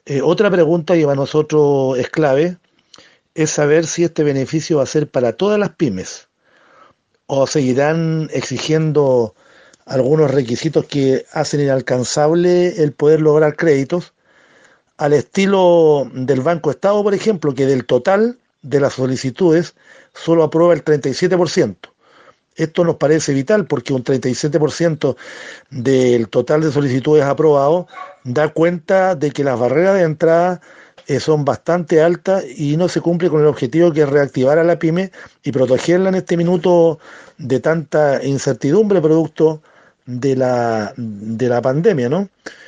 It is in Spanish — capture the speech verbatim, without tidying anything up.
Eh, otra pregunta que para nosotros es clave es saber si este beneficio va a ser para todas las pymes o seguirán exigiendo algunos requisitos que hacen inalcanzable el poder lograr créditos, al estilo del Banco Estado, por ejemplo, que del total de las solicitudes solo aprueba el treinta y siete por ciento. Esto nos parece vital porque un treinta y siete por ciento del total de solicitudes aprobados da cuenta de que las barreras de entrada eh, son bastante altas y no se cumple con el objetivo que es reactivar a la pyme y protegerla en este minuto de tanta incertidumbre producto de la, de la pandemia, ¿no?